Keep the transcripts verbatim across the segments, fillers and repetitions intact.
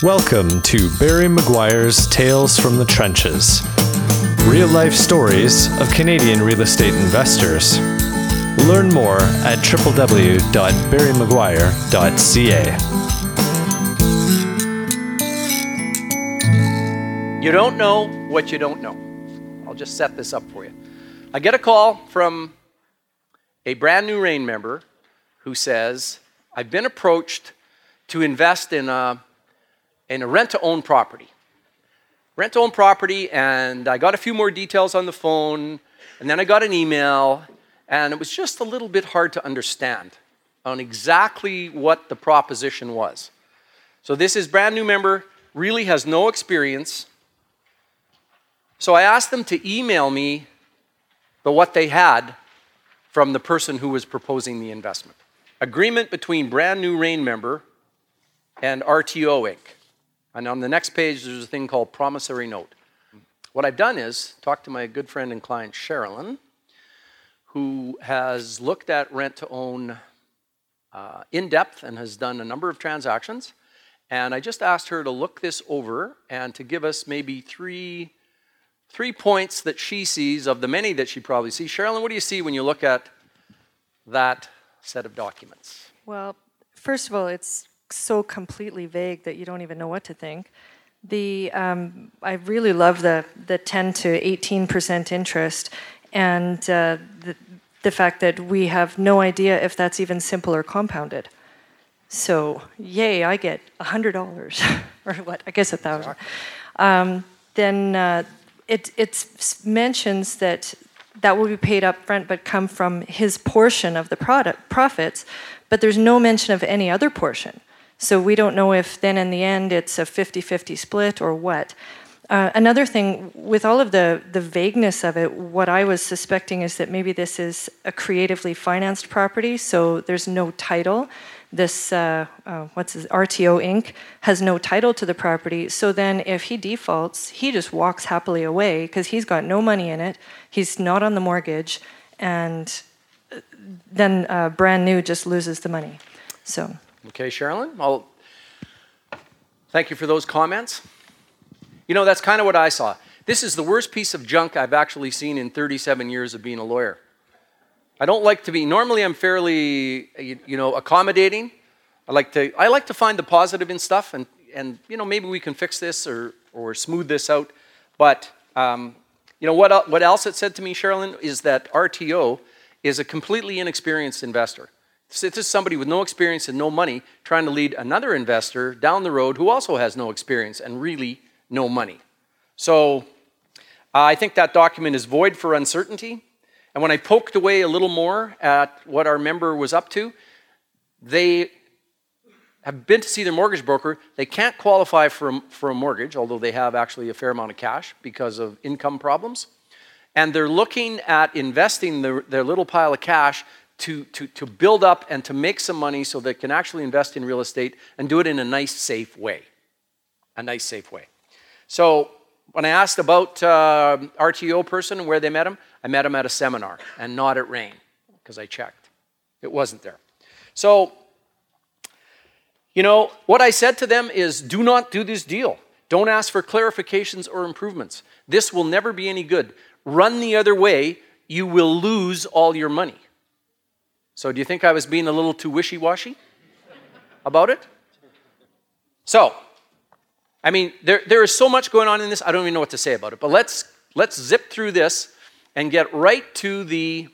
Welcome to Barry Maguire's Tales from the Trenches. Real-life stories of Canadian real estate investors. Learn more at w w w dot barry maguire dot c a. You don't know what you don't know. I'll just set this up for you. I get a call from a brand new REIN member who says, I've been approached to invest in a, in a rent-to-own property. Rent-to-own property, and I got a few more details on the phone, and then I got an email, and it was just a little bit hard to understand on exactly what the proposition was. So this is brand new member, really has no experience. So I asked them to email me the what they had from the person who was proposing the investment. Agreement between brand new REIN member and R T O Incorporated. And on the next page, there's a thing called promissory note. What I've done is talk to my good friend and client, Sherilyn, who has looked at rent-to-own uh, in depth and has done a number of transactions. And I just asked her to look this over and to give us maybe three, three points that she sees of the many that she probably sees. Sherilyn, what do you see when you look at that set of documents? Well, first of all, it's so completely vague that you don't even know what to think. The um, I really love the the ten to eighteen percent interest, and uh, the the fact that we have no idea if that's even simple or compounded. So, yay! I get a hundred dollars, or what? I guess a thousand. Um, then uh, it it mentions that that will be paid up front, but come from his portion of the product profits. But there's no mention of any other portion. So we don't know if then in the end it's a fifty-fifty split or what. Uh, another thing, with all of the, the vagueness of it, what I was suspecting is that maybe this is a creatively financed property, so there's no title. This, uh, uh, what's his, R T O Incorporated has no title to the property, so then if he defaults, he just walks happily away because he's got no money in it, he's not on the mortgage, and then uh, brand new just loses the money. So. Okay, Sherilyn, I'll thank you for those comments. You know, that's kind of what I saw. This is the worst piece of junk I've actually seen in thirty-seven years of being a lawyer. I don't like to be, normally I'm fairly, you, you know, accommodating. I like to I like to find the positive in stuff, and, and you know, maybe we can fix this or, or smooth this out. But, um, you know, what, what else it said to me, Sherilyn, is that R T O is a completely inexperienced investor. This is somebody with no experience and no money trying to lead another investor down the road who also has no experience and really no money. So uh, I think that document is void for uncertainty. And when I poked away a little more at what our member was up to, they have been to see their mortgage broker. They can't qualify for a, for a mortgage, although they have actually a fair amount of cash because of income problems. And they're looking at investing their, their little pile of cash To, to, to build up and to make some money so they can actually invest in real estate and do it in a nice, safe way. A nice, safe way. So when I asked about uh, R T O person and where they met him, I met him at a seminar and not at REIN because I checked. It wasn't there. So, you know, what I said to them is do not do this deal. Don't ask for clarifications or improvements. This will never be any good. Run the other way, you will lose all your money. So do you think I was being a little too wishy-washy about it? So, I mean, there, there is so much going on in this, I don't even know what to say about it. But let's, let's zip through this and get right to the,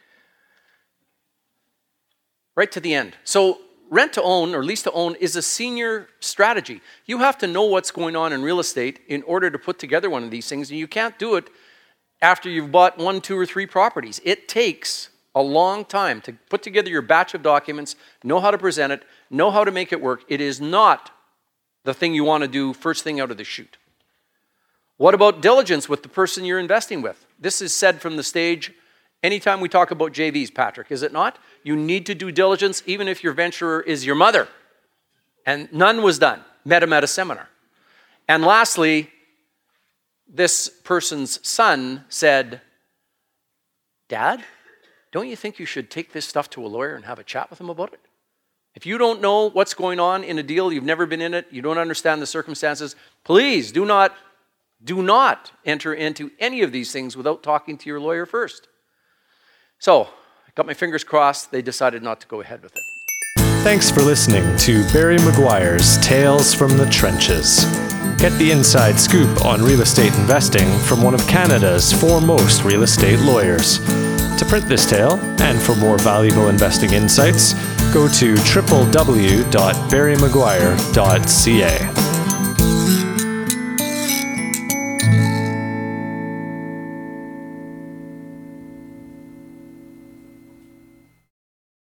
right to the end. So rent-to-own or lease-to-own is a senior strategy. You have to know what's going on in real estate in order to put together one of these things. And you can't do it after you've bought one, two, or three properties. It takes a long time to put together your batch of documents, know how to present it, know how to make it work. It is not the thing you want to do first thing out of the chute. What about diligence with the person you're investing with? This is said from the stage anytime we talk about J Vs, Patrick, is it not? You need to do diligence even if your venturer is your mother. And none was done. Met him at a seminar. And lastly, this person's son said, Dad, don't you think you should take this stuff to a lawyer and have a chat with him about it? If you don't know what's going on in a deal, you've never been in it, you don't understand the circumstances, please do not, do not enter into any of these things without talking to your lawyer first. So, I got my fingers crossed, they decided not to go ahead with it. Thanks for listening to Barry McGuire's Tales from the Trenches. Get the inside scoop on real estate investing from one of Canada's foremost real estate lawyers. To print this tale, and for more valuable investing insights, go to w w w dot barry mcguire dot c a.